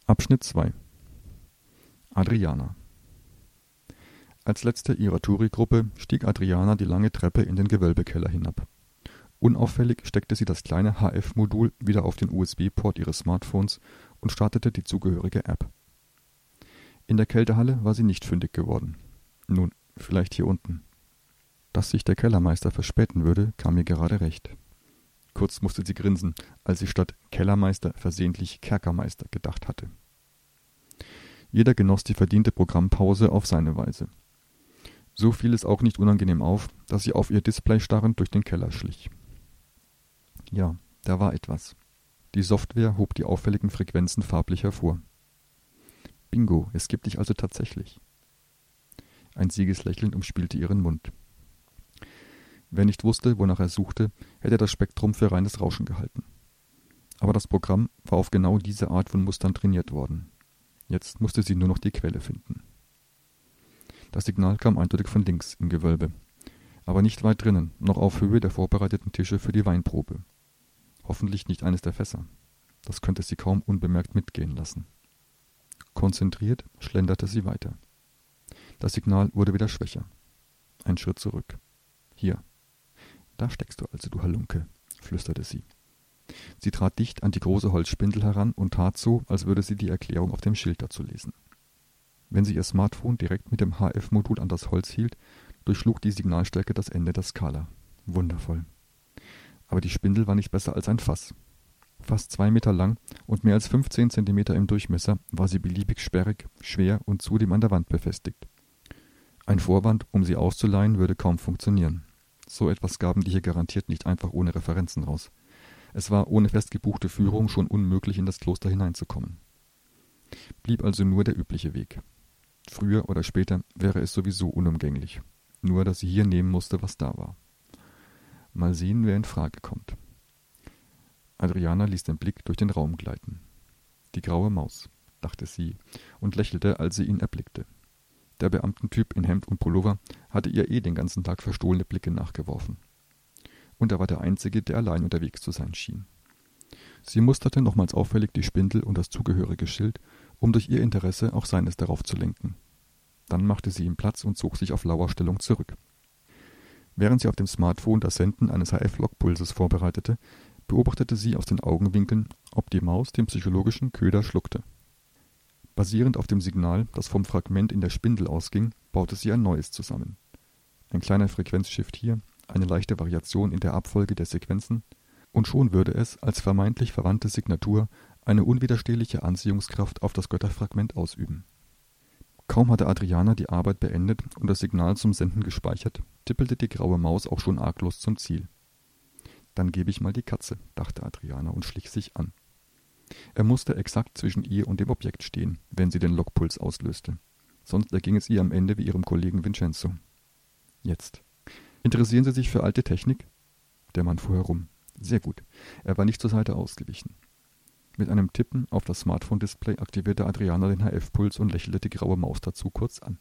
Abschnitt 2 Adriana. Als letzte ihrer Touri-Gruppe stieg Adriana die lange Treppe in den Gewölbekeller hinab. Unauffällig steckte sie das kleine HF-Modul wieder auf den USB-Port ihres Smartphones und startete die zugehörige App. In der Kältehalle war sie nicht fündig geworden. Nun, vielleicht hier unten. Dass sich der Kellermeister verspäten würde, kam ihr gerade recht. Kurz musste sie grinsen, als sie statt Kellermeister versehentlich Kerkermeister gedacht hatte. Jeder genoss die verdiente Programmpause auf seine Weise. So fiel es auch nicht unangenehm auf, dass sie auf ihr Display starrend durch den Keller schlich. Ja, da war etwas. Die Software hob die auffälligen Frequenzen farblich hervor. Bingo, es gibt dich also tatsächlich. Ein Siegeslächeln umspielte ihren Mund. Wer nicht wusste, wonach er suchte, hätte das Spektrum für reines Rauschen gehalten. Aber das Programm war auf genau diese Art von Mustern trainiert worden. Jetzt musste sie nur noch die Quelle finden. Das Signal kam eindeutig von links im Gewölbe, aber nicht weit drinnen, noch auf Höhe der vorbereiteten Tische für die Weinprobe. Hoffentlich nicht eines der Fässer. Das könnte sie kaum unbemerkt mitgehen lassen. Konzentriert schlenderte sie weiter. Das Signal wurde wieder schwächer. Ein Schritt zurück. Hier. Da steckst du also, du Halunke, flüsterte sie. Sie trat dicht an die große Holzspindel heran und tat so, als würde sie die Erklärung auf dem Schild dazu lesen. Wenn sie ihr Smartphone direkt mit dem HF-Modul an das Holz hielt, durchschlug die Signalstärke das Ende der Skala. Wundervoll. Aber die Spindel war nicht besser als ein Fass. Fast 2 Meter lang und mehr als 15 Zentimeter im Durchmesser war sie beliebig sperrig, schwer und zudem an der Wand befestigt. Ein Vorwand, um sie auszuleihen, würde kaum funktionieren. So etwas gaben die hier garantiert nicht einfach ohne Referenzen raus. Es war ohne fest gebuchte Führung schon unmöglich, in das Kloster hineinzukommen. Blieb also nur der übliche Weg. Früher oder später wäre es sowieso unumgänglich. Nur, dass sie hier nehmen musste, was da war. Mal sehen, wer in Frage kommt. Adriana ließ den Blick durch den Raum gleiten. Die graue Maus, dachte sie und lächelte, als sie ihn erblickte. Der Beamtentyp in Hemd und Pullover hatte ihr den ganzen Tag verstohlene Blicke nachgeworfen. Und er war der Einzige, der allein unterwegs zu sein schien. Sie musterte nochmals auffällig die Spindel und das zugehörige Schild, um durch ihr Interesse auch seines darauf zu lenken. Dann machte sie ihm Platz und zog sich auf Lauerstellung zurück. Während sie auf dem Smartphone das Senden eines HF-Logpulses vorbereitete, beobachtete sie aus den Augenwinkeln, ob die Maus den psychologischen Köder schluckte. Basierend auf dem Signal, das vom Fragment in der Spindel ausging, baute sie ein neues zusammen. Ein kleiner Frequenzshift hier, eine leichte Variation in der Abfolge der Sequenzen, und schon würde es als vermeintlich verwandte Signatur eine unwiderstehliche Anziehungskraft auf das Götterfragment ausüben. Kaum hatte Adriana die Arbeit beendet und das Signal zum Senden gespeichert, tippelte die graue Maus auch schon arglos zum Ziel. Dann gebe ich mal die Katze, dachte Adriana und schlich sich an. Er musste exakt zwischen ihr und dem Objekt stehen, wenn sie den Logpuls auslöste. Sonst erging es ihr am Ende wie ihrem Kollegen Vincenzo. Jetzt. Interessieren Sie sich für alte Technik? Der Mann fuhr herum. Sehr gut. Er war nicht zur Seite ausgewichen. Mit einem Tippen auf das Smartphone-Display aktivierte Adriana den HF-Puls und lächelte die graue Maus dazu kurz an.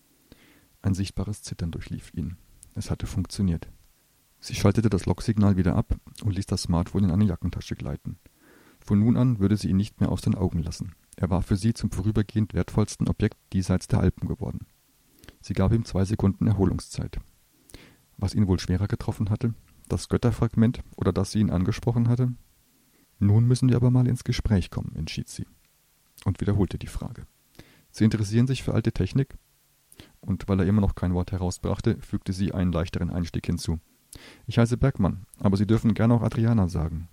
Ein sichtbares Zittern durchlief ihn. Es hatte funktioniert. Sie schaltete das Logsignal wieder ab und ließ das Smartphone in eine Jackentasche gleiten. Von nun an würde sie ihn nicht mehr aus den Augen lassen. Er war für sie zum vorübergehend wertvollsten Objekt diesseits der Alpen geworden. Sie gab ihm 2 Sekunden Erholungszeit. Was ihn wohl schwerer getroffen hatte? Das Götterfragment oder dass sie ihn angesprochen hatte? Nun müssen wir aber mal ins Gespräch kommen, entschied sie. Und wiederholte die Frage. Sie interessieren sich für alte Technik? Und weil er immer noch kein Wort herausbrachte, fügte sie einen leichteren Einstieg hinzu. Ich heiße Bergmann, aber Sie dürfen gerne auch Adriana sagen.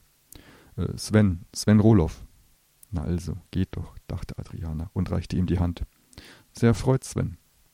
Sven Roloff. Na also, geht doch, dachte Adriana und reichte ihm die Hand. Sehr erfreut, Sven.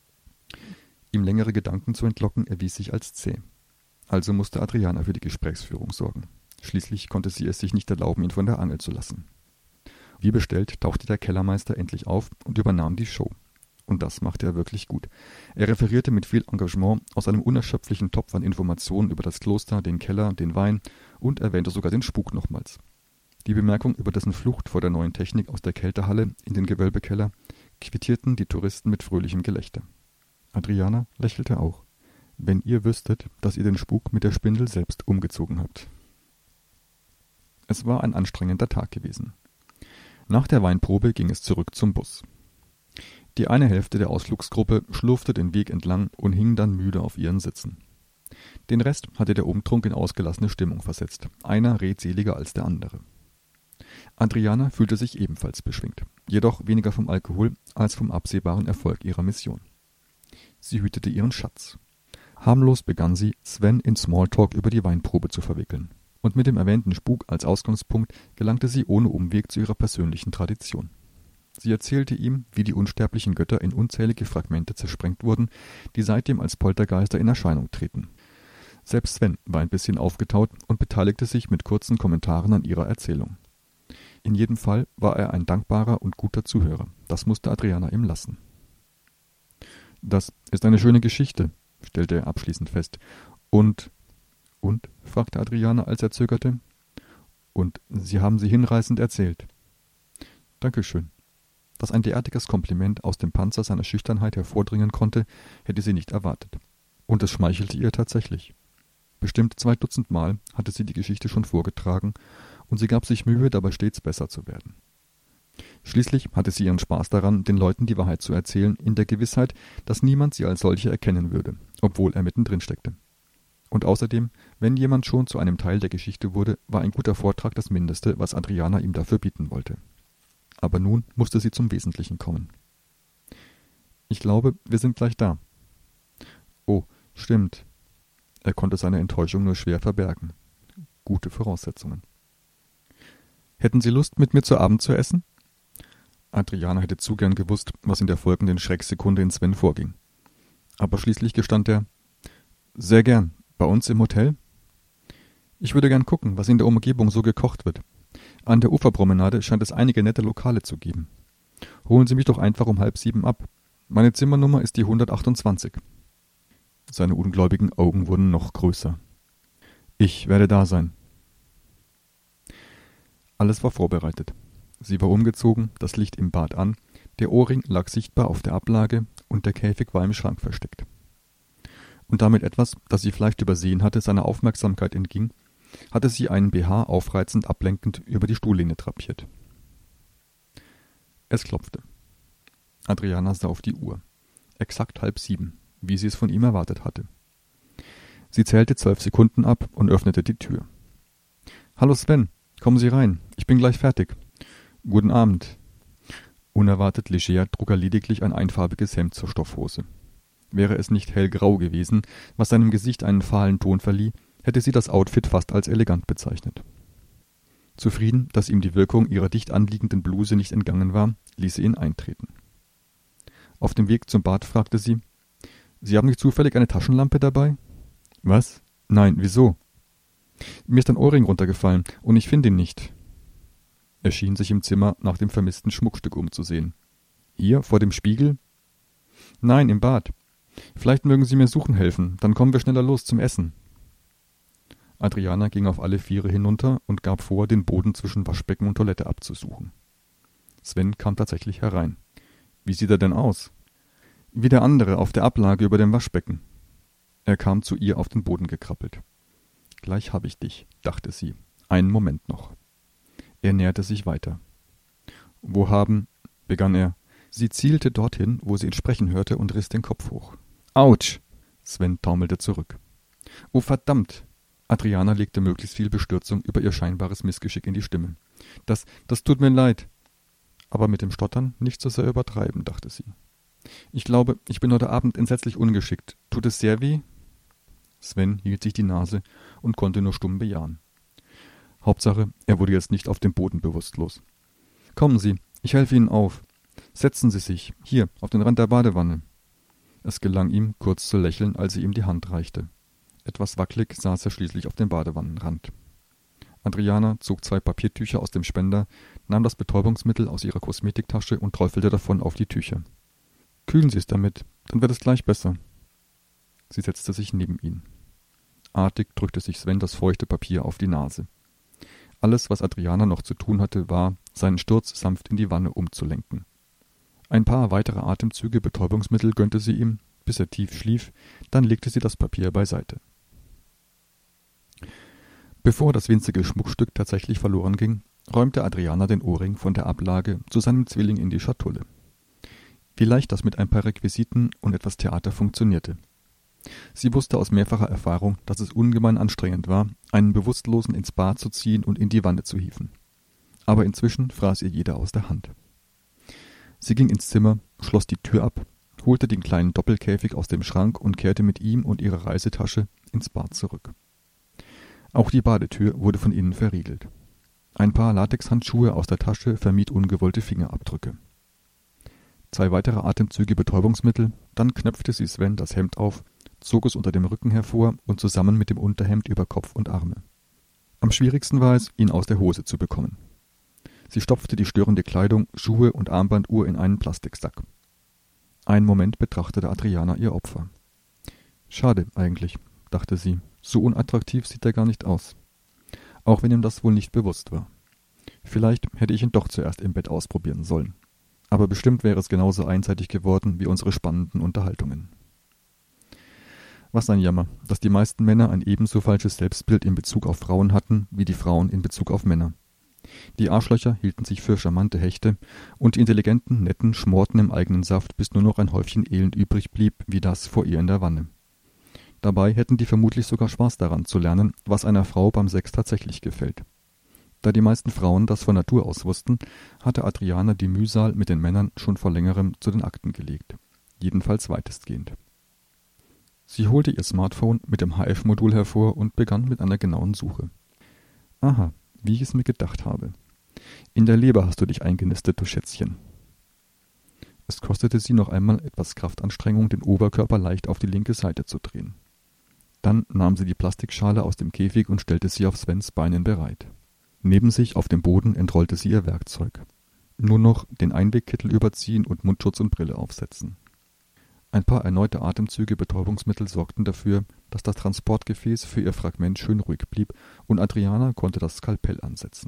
Ihm längere Gedanken zu entlocken, erwies sich als zäh. Also musste Adriana für die Gesprächsführung sorgen. Schließlich konnte sie es sich nicht erlauben, ihn von der Angel zu lassen. Wie bestellt, tauchte der Kellermeister endlich auf und übernahm die Show. Und das machte er wirklich gut. Er referierte mit viel Engagement aus einem unerschöpflichen Topf an Informationen über das Kloster, den Keller, den Wein und erwähnte sogar den Spuk nochmals. Die Bemerkung über dessen Flucht vor der neuen Technik aus der Kältehalle in den Gewölbekeller quittierten die Touristen mit fröhlichem Gelächter. Adriana lächelte auch. Wenn ihr wüsstet, dass ihr den Spuk mit der Spindel selbst umgezogen habt. Es war ein anstrengender Tag gewesen. Nach der Weinprobe ging es zurück zum Bus. Die eine Hälfte der Ausflugsgruppe schlurfte den Weg entlang und hing dann müde auf ihren Sitzen. Den Rest hatte der Umtrunk in ausgelassene Stimmung versetzt, einer redseliger als der andere. Adriana fühlte sich ebenfalls beschwingt, jedoch weniger vom Alkohol als vom absehbaren Erfolg ihrer Mission. Sie hütete ihren Schatz. Harmlos begann sie, Sven in Smalltalk über die Weinprobe zu verwickeln. Und mit dem erwähnten Spuk als Ausgangspunkt gelangte sie ohne Umweg zu ihrer persönlichen Tradition. Sie erzählte ihm, wie die unsterblichen Götter in unzählige Fragmente zersprengt wurden, die seitdem als Poltergeister in Erscheinung treten. Selbst Sven war ein bisschen aufgetaut und beteiligte sich mit kurzen Kommentaren an ihrer Erzählung. In jedem Fall war er ein dankbarer und guter Zuhörer. Das musste Adriana ihm lassen. »Das ist eine schöne Geschichte«, stellte er abschließend fest. Und? Fragte Adriana, als er zögerte. »Und Sie haben sie hinreißend erzählt.« »Dankeschön.« Dass ein derartiges Kompliment aus dem Panzer seiner Schüchternheit hervordringen konnte, hätte sie nicht erwartet. Und es schmeichelte ihr tatsächlich. Bestimmt 2 Dutzend Mal hatte sie die Geschichte schon vorgetragen, und sie gab sich Mühe, dabei stets besser zu werden. Schließlich hatte sie ihren Spaß daran, den Leuten die Wahrheit zu erzählen, in der Gewissheit, dass niemand sie als solche erkennen würde, obwohl er mittendrin steckte. Und außerdem, wenn jemand schon zu einem Teil der Geschichte wurde, war ein guter Vortrag das Mindeste, was Adriana ihm dafür bieten wollte. Aber nun musste sie zum Wesentlichen kommen. »Ich glaube, wir sind gleich da.« »Oh, stimmt.« Er konnte seine Enttäuschung nur schwer verbergen. Gute Voraussetzungen. »Hätten Sie Lust, mit mir zu Abend zu essen?« Adriana hätte zu gern gewusst, was in der folgenden Schrecksekunde in Sven vorging. Aber schließlich gestand er: »Sehr gern. Bei uns im Hotel?« »Ich würde gern gucken, was in der Umgebung so gekocht wird. An der Uferpromenade scheint es einige nette Lokale zu geben. Holen Sie mich doch einfach um 6:30 ab. Meine Zimmernummer ist die 128. Seine ungläubigen Augen wurden noch größer. »Ich werde da sein.« Alles war vorbereitet. Sie war umgezogen, das Licht im Bad an, der Ohrring lag sichtbar auf der Ablage und der Käfig war im Schrank versteckt. Und damit etwas, das sie vielleicht übersehen hatte, seiner Aufmerksamkeit entging, hatte sie einen BH aufreizend ablenkend über die Stuhllehne drapiert. Es klopfte. Adriana sah auf die Uhr. Exakt 6:30, wie sie es von ihm erwartet hatte. Sie zählte 12 Sekunden ab und öffnete die Tür. »Hallo Sven, kommen Sie rein, ich bin gleich fertig.« »Guten Abend.« Unerwartet leger trug er lediglich ein einfarbiges Hemd zur Stoffhose. Wäre es nicht hellgrau gewesen, was seinem Gesicht einen fahlen Ton verlieh, hätte sie das Outfit fast als elegant bezeichnet. Zufrieden, dass ihm die Wirkung ihrer dicht anliegenden Bluse nicht entgangen war, ließ sie ihn eintreten. Auf dem Weg zum Bad fragte sie: »Sie haben nicht zufällig eine Taschenlampe dabei?« »Was? Nein, wieso?« »Mir ist ein Ohrring runtergefallen und ich finde ihn nicht.« Er schien sich im Zimmer nach dem vermissten Schmuckstück umzusehen. »Hier, vor dem Spiegel?« »Nein, im Bad. Vielleicht mögen Sie mir suchen helfen, dann kommen wir schneller los zum Essen.« Adriana ging auf alle Viere hinunter und gab vor, den Boden zwischen Waschbecken und Toilette abzusuchen. Sven kam tatsächlich herein. »Wie sieht er denn aus?« »Wie der andere auf der Ablage über dem Waschbecken.« Er kam zu ihr auf den Boden gekrabbelt. »Gleich hab ich dich«, dachte sie. »Einen Moment noch.« Er näherte sich weiter. »Wo haben…« begann er. Sie zielte dorthin, wo sie ihn sprechen hörte, und riss den Kopf hoch. »Autsch!« Sven taumelte zurück. »Oh, verdammt!« Adriana legte möglichst viel Bestürzung über ihr scheinbares Missgeschick in die Stimme. Das tut mir leid.« Aber mit dem Stottern nicht so sehr übertreiben, dachte sie. »Ich glaube, ich bin heute Abend entsetzlich ungeschickt. Tut es sehr weh?« Sven hielt sich die Nase und konnte nur stumm bejahen. Hauptsache, er wurde jetzt nicht auf dem Boden bewusstlos. »Kommen Sie, ich helfe Ihnen auf. Setzen Sie sich, hier, auf den Rand der Badewanne.« Es gelang ihm, kurz zu lächeln, als sie ihm die Hand reichte. Etwas wackelig saß er schließlich auf dem Badewannenrand. Adriana zog 2 Papiertücher aus dem Spender, nahm das Betäubungsmittel aus ihrer Kosmetiktasche und träufelte davon auf die Tücher. »Kühlen Sie es damit, dann wird es gleich besser.« Sie setzte sich neben ihn. Artig drückte sich Sven das feuchte Papier auf die Nase. Alles, was Adriana noch zu tun hatte, war, seinen Sturz sanft in die Wanne umzulenken. Ein paar weitere Atemzüge Betäubungsmittel gönnte sie ihm, bis er tief schlief, dann legte sie das Papier beiseite. Bevor das winzige Schmuckstück tatsächlich verloren ging, räumte Adriana den Ohrring von der Ablage zu seinem Zwilling in die Schatulle. Wie leicht das mit ein paar Requisiten und etwas Theater funktionierte. Sie wusste aus mehrfacher Erfahrung, dass es ungemein anstrengend war, einen Bewusstlosen ins Bad zu ziehen und in die Wanne zu hieven. Aber inzwischen fraß ihr jeder aus der Hand. Sie ging ins Zimmer, schloss die Tür ab, holte den kleinen Doppelkäfig aus dem Schrank und kehrte mit ihm und ihrer Reisetasche ins Bad zurück. Auch die Badetür wurde von innen verriegelt. Ein paar Latexhandschuhe aus der Tasche vermied ungewollte Fingerabdrücke. 2 weitere Atemzüge Betäubungsmittel, dann knöpfte sie Sven das Hemd auf, zog es unter dem Rücken hervor und zusammen mit dem Unterhemd über Kopf und Arme. Am schwierigsten war es, ihn aus der Hose zu bekommen. Sie stopfte die störende Kleidung, Schuhe und Armbanduhr in einen Plastiksack. Einen Moment betrachtete Adriana ihr Opfer. Schade eigentlich, dachte sie, so unattraktiv sieht er gar nicht aus. Auch wenn ihm das wohl nicht bewusst war. Vielleicht hätte ich ihn doch zuerst im Bett ausprobieren sollen. Aber bestimmt wäre es genauso einseitig geworden wie unsere spannenden Unterhaltungen. Was ein Jammer, dass die meisten Männer ein ebenso falsches Selbstbild in Bezug auf Frauen hatten, wie die Frauen in Bezug auf Männer. Die Arschlöcher hielten sich für charmante Hechte, und die intelligenten Netten schmorten im eigenen Saft, bis nur noch ein Häufchen Elend übrig blieb, wie das vor ihr in der Wanne. Dabei hätten die vermutlich sogar Spaß daran zu lernen, was einer Frau beim Sex tatsächlich gefällt. Da die meisten Frauen das von Natur aus wussten, hatte Adriana die Mühsal mit den Männern schon vor längerem zu den Akten gelegt. Jedenfalls weitestgehend. Sie holte ihr Smartphone mit dem HF-Modul hervor und begann mit einer genauen Suche. Aha, wie ich es mir gedacht habe. In der Leber hast du dich eingenistet, du Schätzchen. Es kostete sie noch einmal etwas Kraftanstrengung, den Oberkörper leicht auf die linke Seite zu drehen. Dann nahm sie die Plastikschale aus dem Käfig und stellte sie auf Svens Beinen bereit. Neben sich auf dem Boden entrollte sie ihr Werkzeug. Nur noch den Einwegkittel überziehen und Mundschutz und Brille aufsetzen. Ein paar erneute Atemzüge Betäubungsmittel sorgten dafür, dass das Transportgefäß für ihr Fragment schön ruhig blieb und Adriana konnte das Skalpell ansetzen.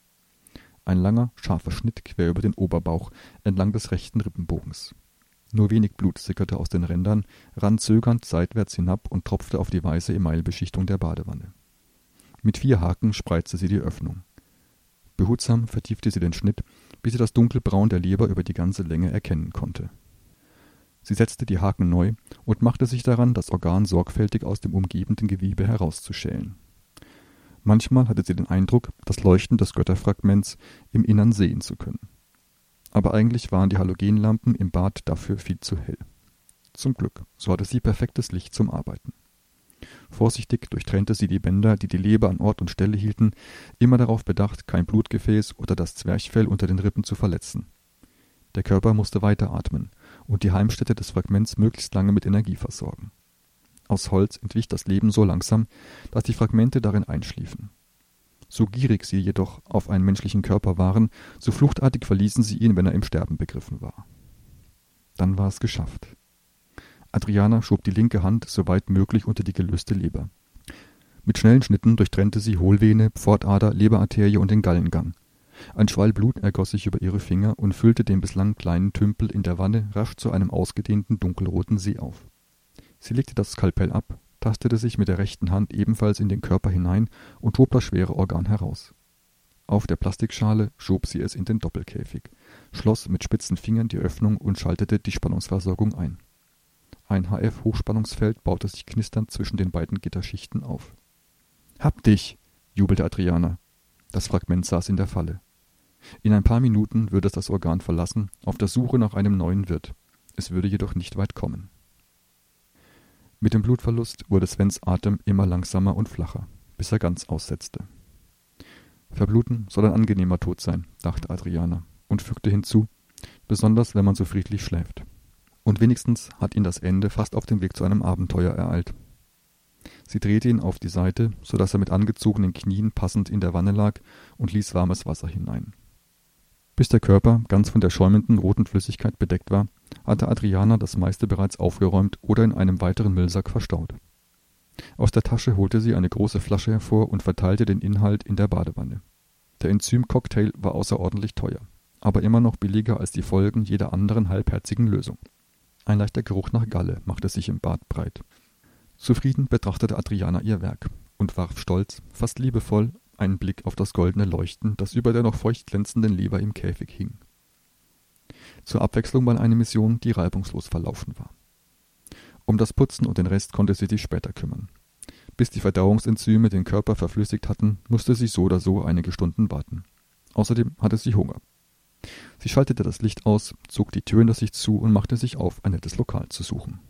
Ein langer, scharfer Schnitt quer über den Oberbauch entlang des rechten Rippenbogens. Nur wenig Blut sickerte aus den Rändern, rann zögernd seitwärts hinab und tropfte auf die weiße Emailbeschichtung der Badewanne. Mit 4 Haken spreizte sie die Öffnung. Behutsam vertiefte sie den Schnitt, bis sie das Dunkelbraun der Leber über die ganze Länge erkennen konnte. Sie setzte die Haken neu und machte sich daran, das Organ sorgfältig aus dem umgebenden Gewebe herauszuschälen. Manchmal hatte sie den Eindruck, das Leuchten des Götterfragments im Innern sehen zu können. Aber eigentlich waren die Halogenlampen im Bad dafür viel zu hell. Zum Glück, so hatte sie perfektes Licht zum Arbeiten. Vorsichtig durchtrennte sie die Bänder, die die Leber an Ort und Stelle hielten, immer darauf bedacht, kein Blutgefäß oder das Zwerchfell unter den Rippen zu verletzen. Der Körper musste weiteratmen und die Heimstätte des Fragments möglichst lange mit Energie versorgen. Aus Holz entwich das Leben so langsam, dass die Fragmente darin einschliefen. So gierig sie jedoch auf einen menschlichen Körper waren, so fluchtartig verließen sie ihn, wenn er im Sterben begriffen war. Dann war es geschafft. Adriana schob die linke Hand so weit möglich unter die gelöste Leber. Mit schnellen Schnitten durchtrennte sie Hohlvene, Pfortader, Leberarterie und den Gallengang. Ein Schwall Blut ergoss sich über ihre Finger und füllte den bislang kleinen Tümpel in der Wanne rasch zu einem ausgedehnten dunkelroten See auf. Sie legte das Skalpell ab, tastete sich mit der rechten Hand ebenfalls in den Körper hinein und hob das schwere Organ heraus. Auf der Plastikschale schob sie es in den Doppelkäfig, schloss mit spitzen Fingern die Öffnung und schaltete die Spannungsversorgung ein. Ein HF-Hochspannungsfeld baute sich knisternd zwischen den beiden Gitterschichten auf. »Hab dich!« jubelte Adriana. Das Fragment saß in der Falle. In ein paar Minuten würde es das Organ verlassen, auf der Suche nach einem neuen Wirt. Es würde jedoch nicht weit kommen. Mit dem Blutverlust wurde Svens Atem immer langsamer und flacher, bis er ganz aussetzte. »Verbluten soll ein angenehmer Tod sein«, dachte Adriana und fügte hinzu, »besonders wenn man so friedlich schläft. Und wenigstens hat ihn das Ende fast auf dem Weg zu einem Abenteuer ereilt.« Sie drehte ihn auf die Seite, so dass er mit angezogenen Knien passend in der Wanne lag und ließ warmes Wasser hinein. Bis der Körper ganz von der schäumenden roten Flüssigkeit bedeckt war, hatte Adriana das meiste bereits aufgeräumt oder in einem weiteren Müllsack verstaut. Aus der Tasche holte sie eine große Flasche hervor und verteilte den Inhalt in der Badewanne. Der Enzym-Cocktail war außerordentlich teuer, aber immer noch billiger als die Folgen jeder anderen halbherzigen Lösung. Ein leichter Geruch nach Galle machte sich im Bad breit. Zufrieden betrachtete Adriana ihr Werk und warf stolz, fast liebevoll, einen Blick auf das goldene Leuchten, das über der noch feucht glänzenden Leber im Käfig hing. Zur Abwechslung mal eine Mission, die reibungslos verlaufen war. Um das Putzen und den Rest konnte sie sich später kümmern. Bis die Verdauungsenzyme den Körper verflüssigt hatten, musste sie so oder so einige Stunden warten. Außerdem hatte sie Hunger. Sie schaltete das Licht aus, zog die Tür hinter sich zu und machte sich auf, ein nettes Lokal zu suchen.